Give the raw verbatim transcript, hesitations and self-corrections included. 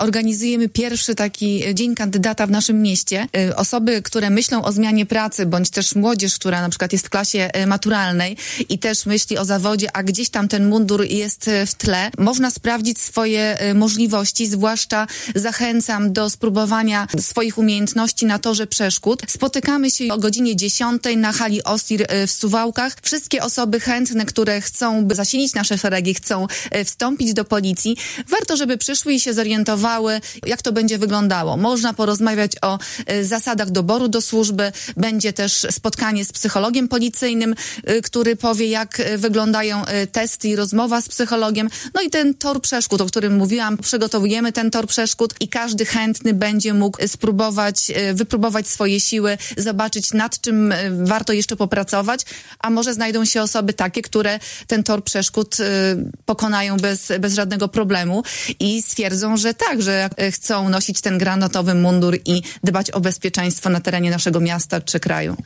organizujemy pierwszy taki dzień kandydata w naszym mieście. Osoby, które myślą o zmianie pracy, bądź też młodzież, która na przykład jest w klasie maturalnej i też myśli o zawodzie, a gdzieś tam ten mundur jest w tle, można sprawdzić swoje możliwości, zwłaszcza zachęcam do spróbowania swoich umiejętności na torze przeszkód. Spotykamy się o godzinie dziesiątej na hali Ostir w Suwałkach. Wszystkie osoby chętne, które chcą zasilić nasze szeregi, chcą wstąpić do policji, warto, żeby przyszły i się zorientowały, jak to będzie wyglądało. Można porozmawiać o zasadach doboru do służby, będzie też spotkanie z psychologiem policyjnym, który powie, jak wyglądają testy i rozmowa z psychologiem. No i ten tor przeszkód, o którym mówiłam, przygotowujemy ten tor przeszkód i każdy chętny będzie mógł spróbować, wypróbować swoje siły, zobaczyć, nad czym warto jeszcze popracować, a może znajdą się osoby takie, które ten tor przeszkód pokonają bez, bez żadnego problemu i stwierdzą, że tak, że chcą nosić ten granatowy mundur i dbać o bezpieczeństwo na terenie naszego miasta czy kraju.